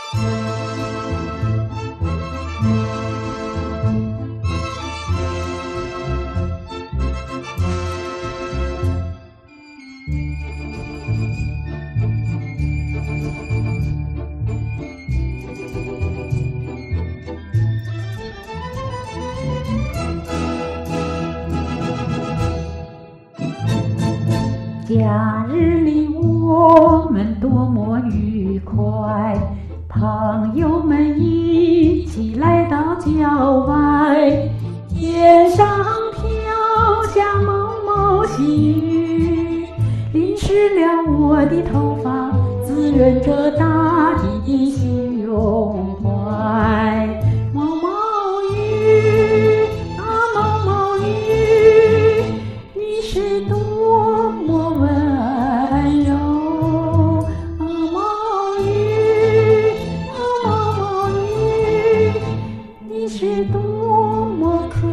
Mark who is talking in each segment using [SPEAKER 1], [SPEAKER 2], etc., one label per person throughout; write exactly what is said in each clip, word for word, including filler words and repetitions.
[SPEAKER 1] 假日里我们多么愉快，朋友们一起来到郊外，天上飘下毛毛细雨，淋湿了我的头发，滋润着大地的胸怀。毛毛雨啊毛毛雨，你是多么温柔啊毛雨啊毛毛雨，你是多么可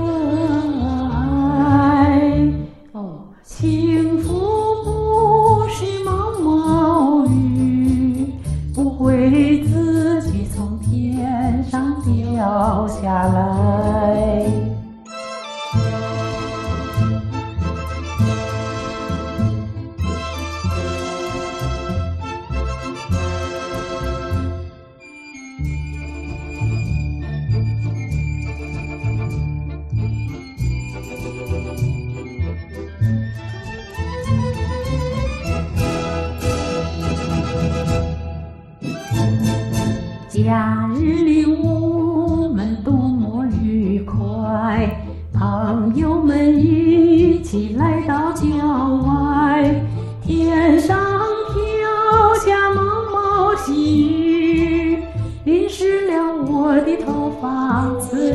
[SPEAKER 1] 爱哦。幸福不是毛毛雨，不会自己从天上掉下来。假日里我们多么愉快，朋友们一起来到郊外，天上飘下毛毛细雨，淋湿了我的头发，滋